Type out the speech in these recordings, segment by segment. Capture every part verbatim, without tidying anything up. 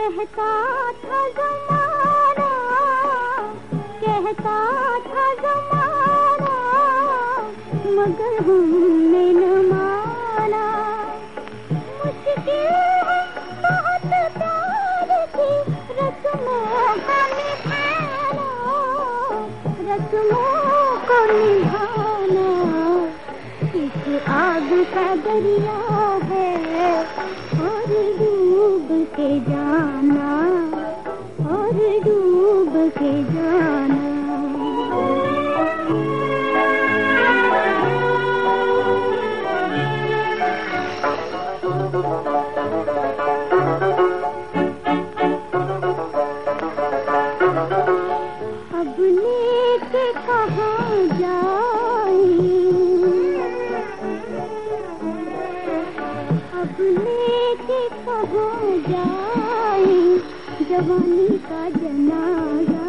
कहता था ज़माना, कहता था ज़माना, मगर हमने न माना। मुश्किल है बहुत प्यार की रस्मों का निभाना, रस्मों को निभाना। इस आग का दरिया है और डूब के जाना, और डूब के जाना। अब लेके कहाँ जाए, अब लेके कहाँ जाए जवानी का जनाजा।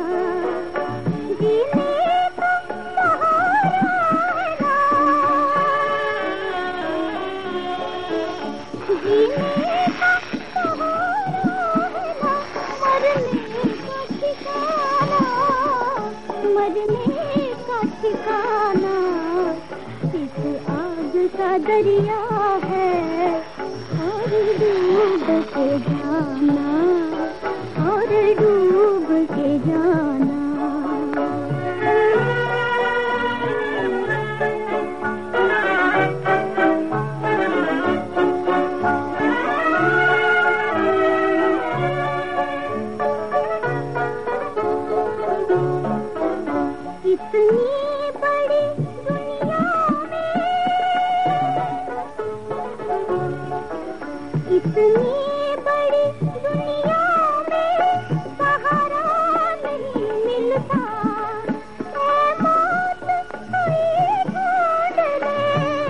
जीने का सहारा है ना, जीने का सहारा है ना, मरने का ठिकाना, मरने का ठिकाना। इस आग का दरिया है और डूब के जाना, और डूब के जाना। इतनी बड़ी दुनिया में, इतनी बड़ी दुनिया में सहारा नहीं मिलता। ऐ मौत कोई ढूंढ ले,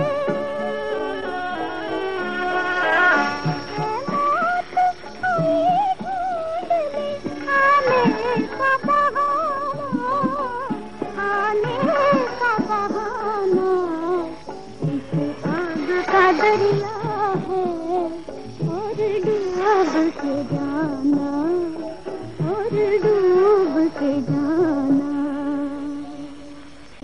ऐ मौत कोई ढूंढ ले, आने का बहाना, आने का बहाना। इस आग का दरिया है और डूब के जाना।